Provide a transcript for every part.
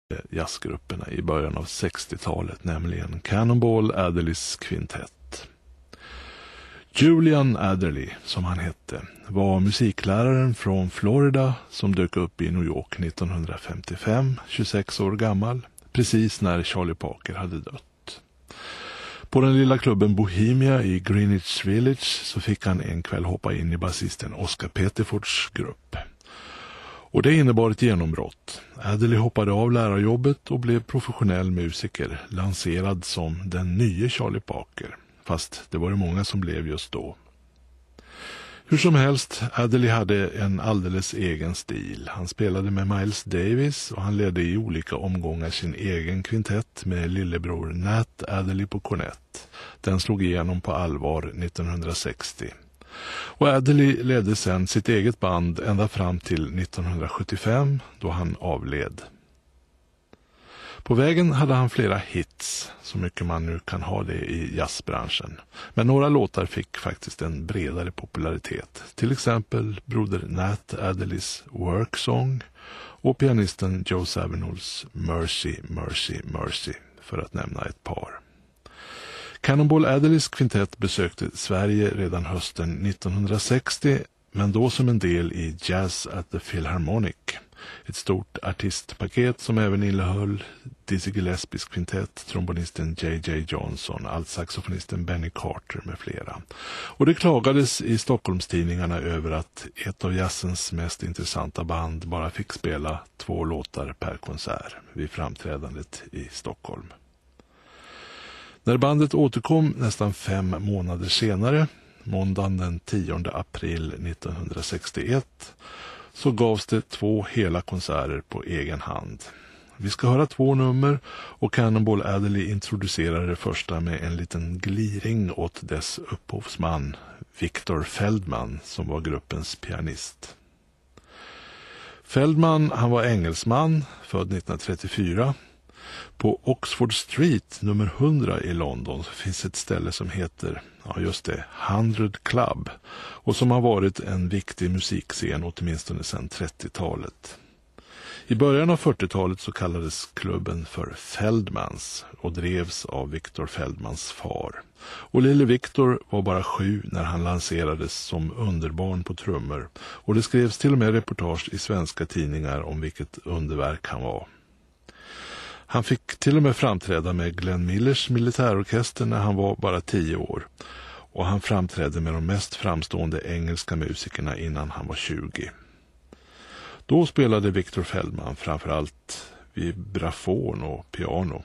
jazzgrupperna i början av 60-talet, nämligen Cannonball Adderleys kvintett. Julian Adderley, som han hette, var musikläraren från Florida som dök upp i New York 1955, 26 år gammal, precis när Charlie Parker hade dött. På den lilla klubben Bohemia i Greenwich Village så fick han en kväll hoppa in i basisten Oscar Pettifords grupp. Och det innebar ett genombrott. Adderley hoppade av lärarjobbet och blev professionell musiker, lanserad som den nya Charlie Parker. Fast det var det många som blev just då. Hur som helst, Adderley hade en alldeles egen stil. Han spelade med Miles Davis och han ledde i olika omgångar sin egen kvintett med lillebror Nat Adderley på kornett. Den slog igenom på allvar 1960. Och Adderley ledde sedan sitt eget band ända fram till 1975 då han avled. På vägen hade han flera hits, så mycket man nu kan ha det i jazzbranschen. Men några låtar fick faktiskt en bredare popularitet. Till exempel broder Nat Adderleys Work Song och pianisten Joe Zawinulls Mercy, Mercy, Mercy, för att nämna ett par. Cannonball Adderleys kvintett besökte Sverige redan hösten 1960, men då som en del i Jazz at the Philharmonic. Ett stort artistpaket som även innehöll Dizzy Gillespies kvintett, trombonisten J.J. Johnson, altsaxofonisten Benny Carter med flera. Och det klagades i Stockholmstidningarna över att ett av jazzens mest intressanta band bara fick spela 2 låtar per konsert vid framträdandet i Stockholm. När bandet återkom nästan 5 månader senare, måndagen den 10 april 1961, så gavs det 2 hela konserter på egen hand. Vi ska höra 2 nummer och Cannonball Adderley introducerade det första med en liten gliring åt dess upphovsman, Victor Feldman, som var gruppens pianist. Feldman, han var engelsman, född 1934. På Oxford Street nummer 100 i London finns ett ställe som heter, ja just det, 100 Club, och som har varit en viktig musikscen åtminstone sedan 30-talet. I början av 40-talet så kallades klubben för Feldmans och drevs av Victor Feldmans far. Och lille Victor var bara 7 när han lanserades som underbarn på trummor, och det skrevs till och med reportage i svenska tidningar om vilket underverk han var. Han fick till och med framträda med Glenn Millers militärorkester när han var bara 10 år. Och han framträdde med de mest framstående engelska musikerna innan han var 20. Då spelade Victor Feldman framförallt vibrafon och piano.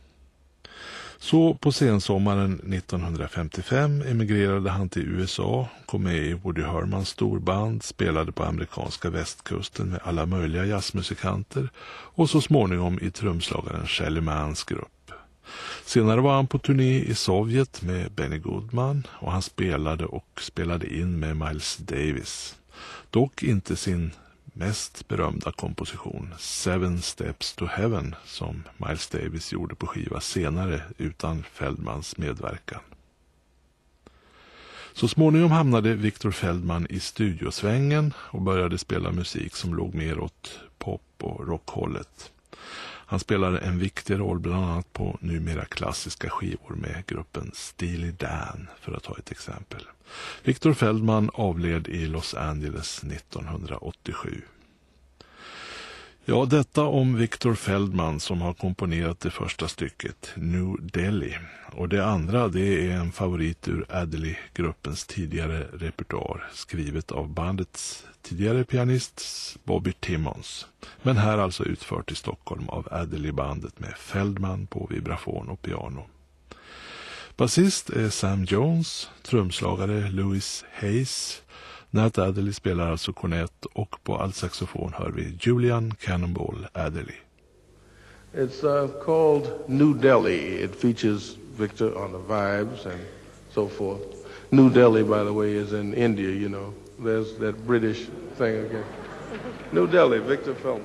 Så på sensommaren 1955 emigrerade han till USA, kom med i Woody Hermans storband, spelade på amerikanska västkusten med alla möjliga jazzmusikanter och så småningom i trumslagaren Shelly Manns grupp. Senare var han på turné i Sovjet med Benny Goodman och han spelade in med Miles Davis. Dock inte sin mest berömda komposition, 7 Steps to Heaven, som Miles Davis gjorde på skiva senare utan Feldmans medverkan. Så småningom hamnade Victor Feldman i studiosvängen och började spela musik som låg mer åt pop- och rockhållet. Han spelade en viktig roll bland annat på numera klassiska skivor med gruppen Steely Dan, för att ta ett exempel. Victor Feldman avled i Los Angeles 1987. Ja, detta om Victor Feldman som har komponerat det första stycket, New Delhi. Och det andra, det är en favorit ur Adderley-gruppens tidigare repertoar, skrivet av bandets tidigare pianist Bobby Timmons. Men här alltså utfört i Stockholm av Adderley-bandet med Feldman på vibrafon och piano. Basist är Sam Jones, trumslagare Louis Hayes. Nat Adderley spelar alltså kornett och på altsaxofon hör vi Julian Cannonball Adderley. It's called New Delhi. It features Victor on the vibes and so forth. New Delhi, by the way, is in India, you know. There's that British thing again. New Delhi, Victor Feldman.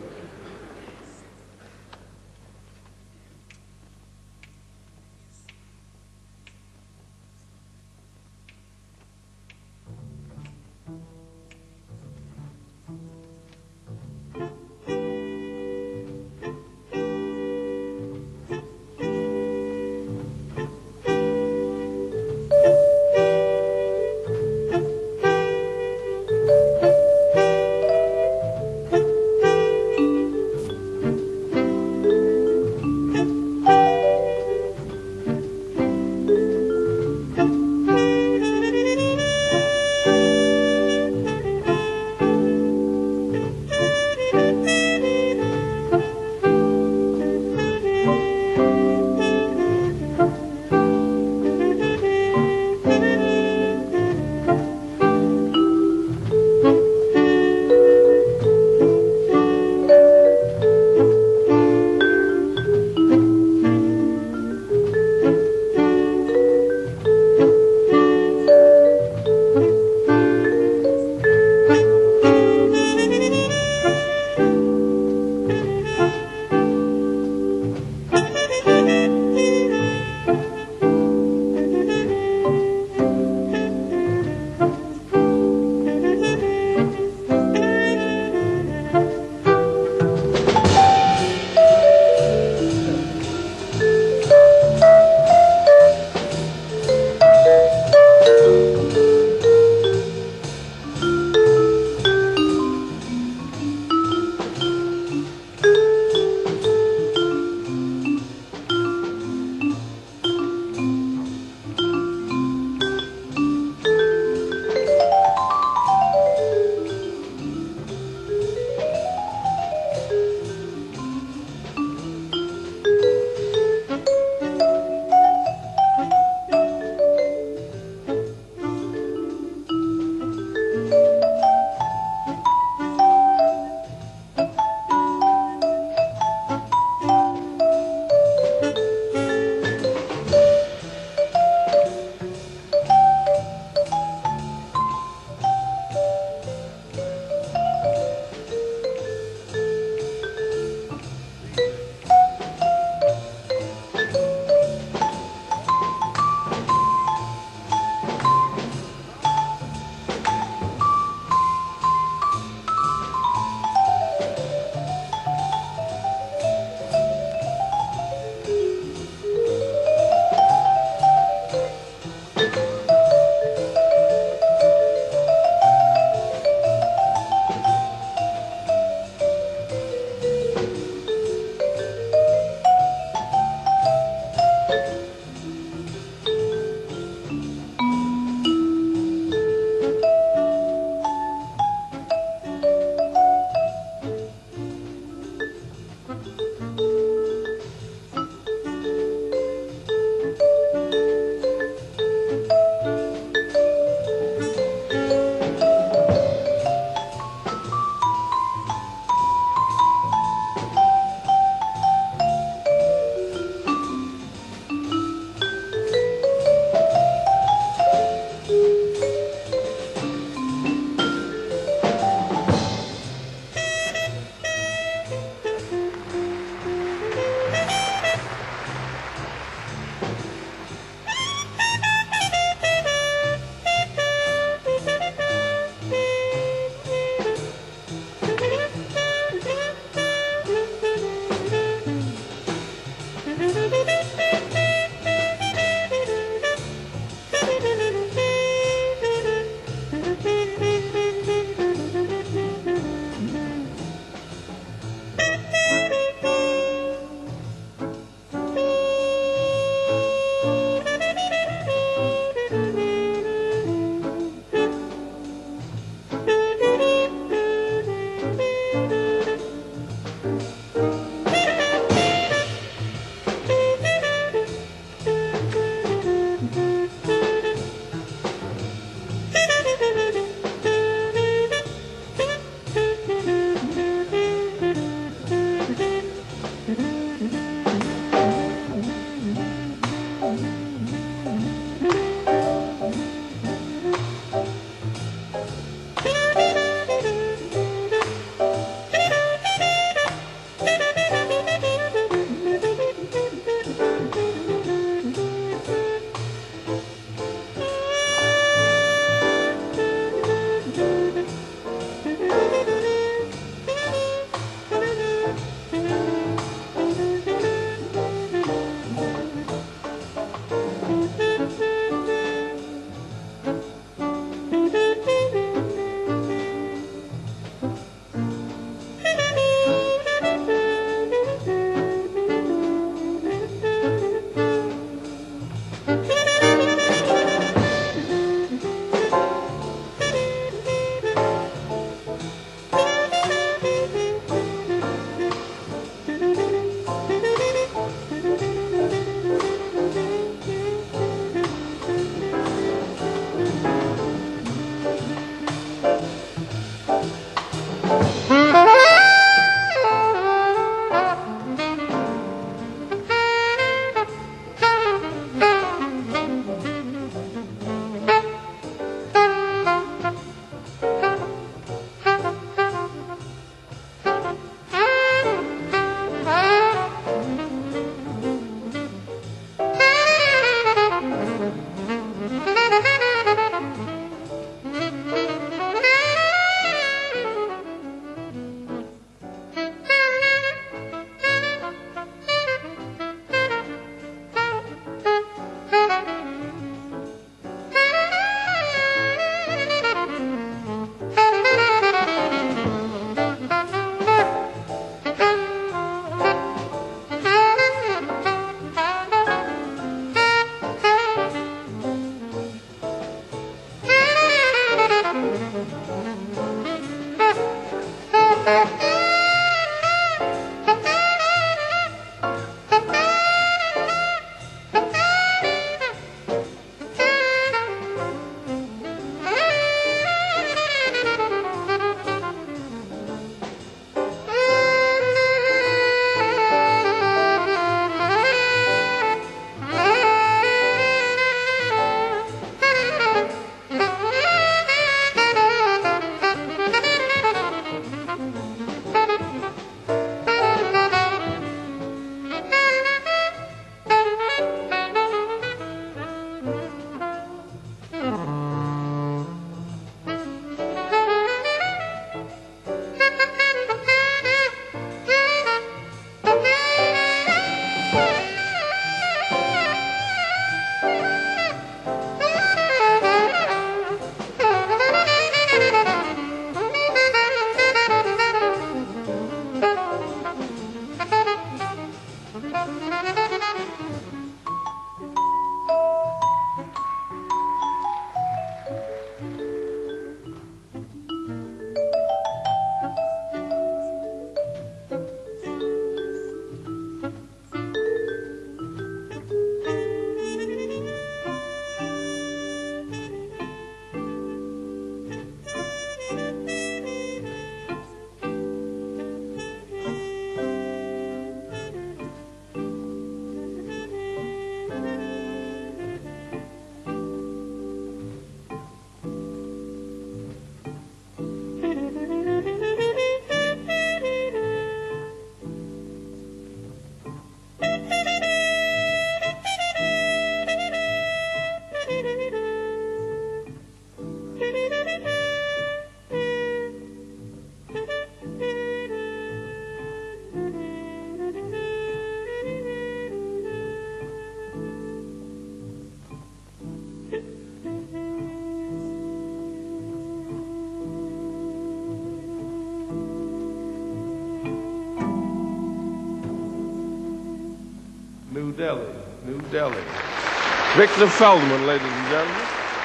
New Delhi, New Delhi. Victor Feldman, ladies and gentlemen.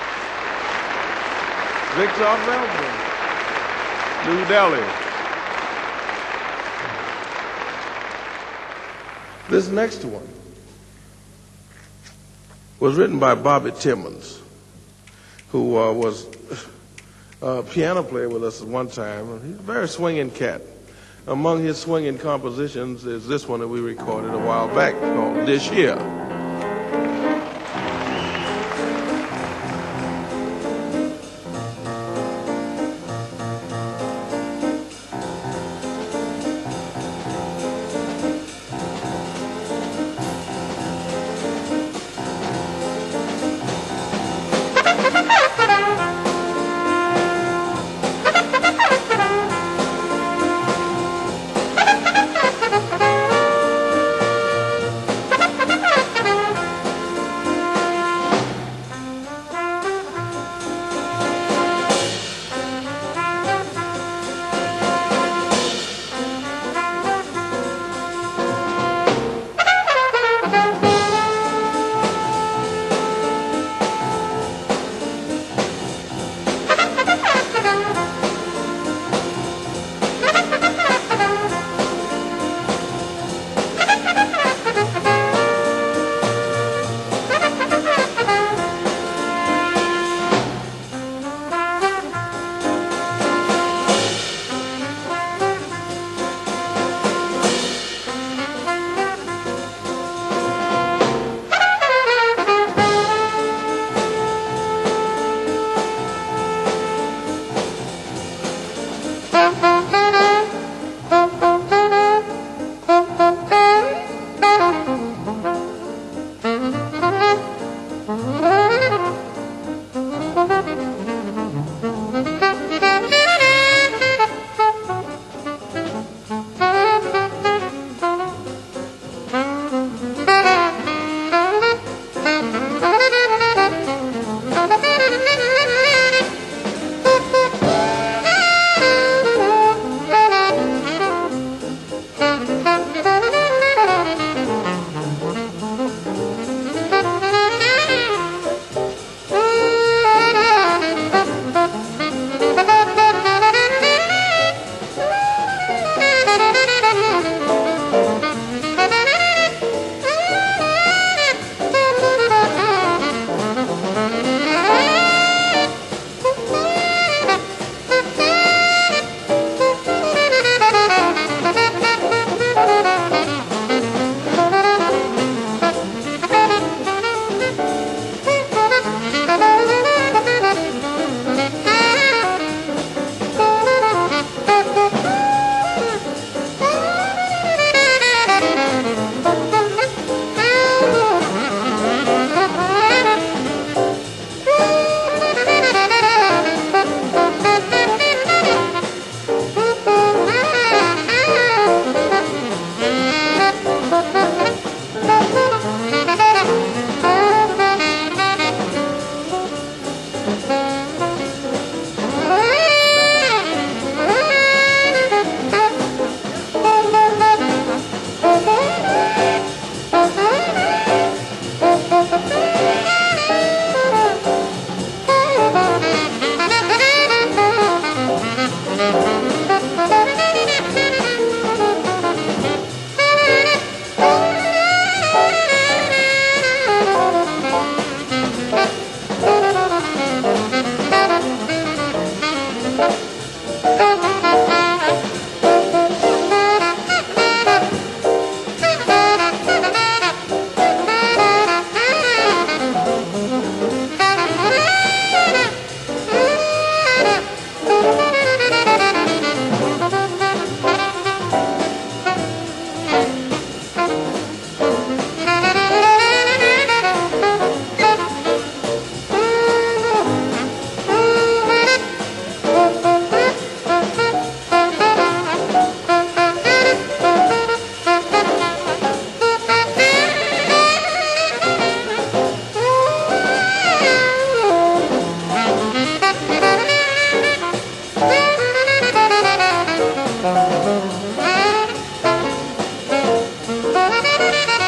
Victor Feldman, New Delhi. This next one was written by Bobby Timmons, who was a piano player with us at one time. He's a very swinging cat. Among his swinging compositions is this one that we recorded a while back called This Year.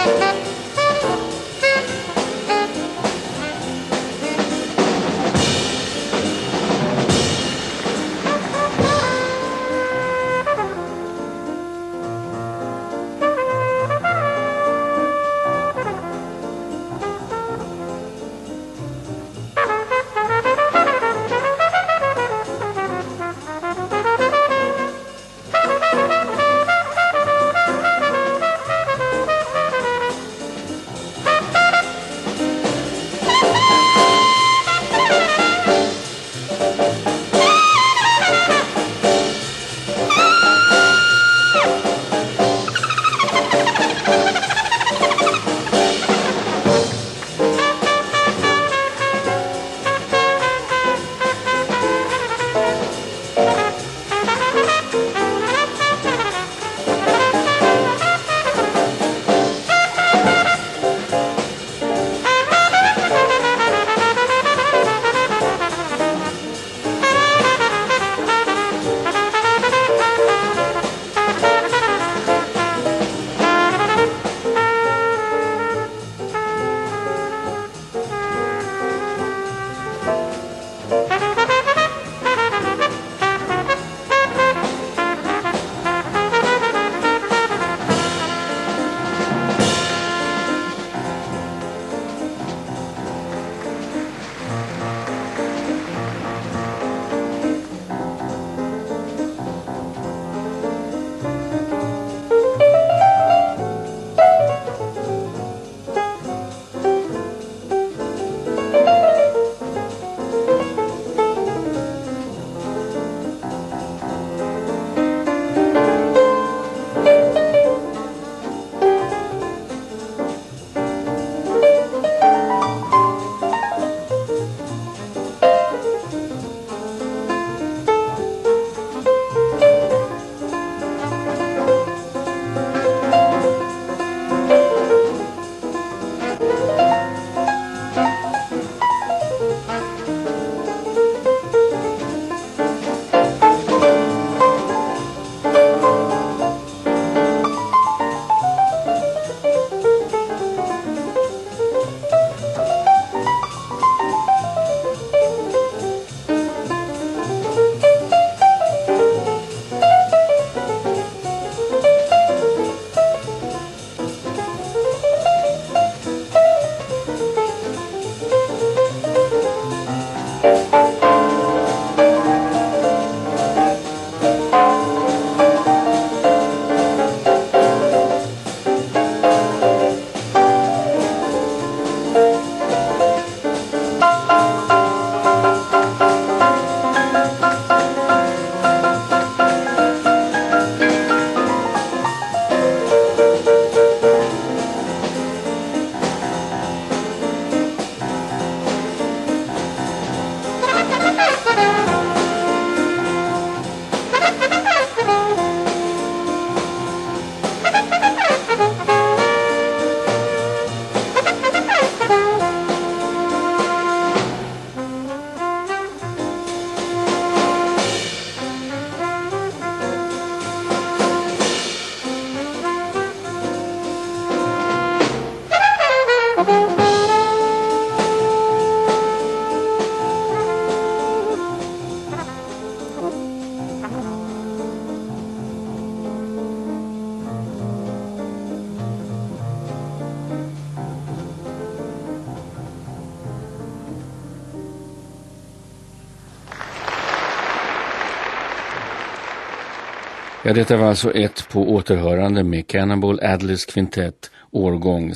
Ja, detta var alltså ett på återhörande med Cannonball Adderleys kvintett årgång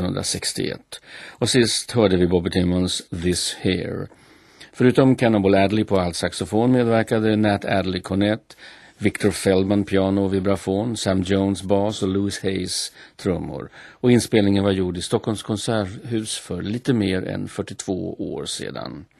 1961. Och sist hörde vi Bobby Timmons This Here. Förutom Cannonball Adderley på altsaxofon medverkade Nat Adderley kornett, Victor Feldman piano och vibrafon, Sam Jones bas och Louis Hayes trummor. Och inspelningen var gjord i Stockholms konserthus för lite mer än 42 år sedan.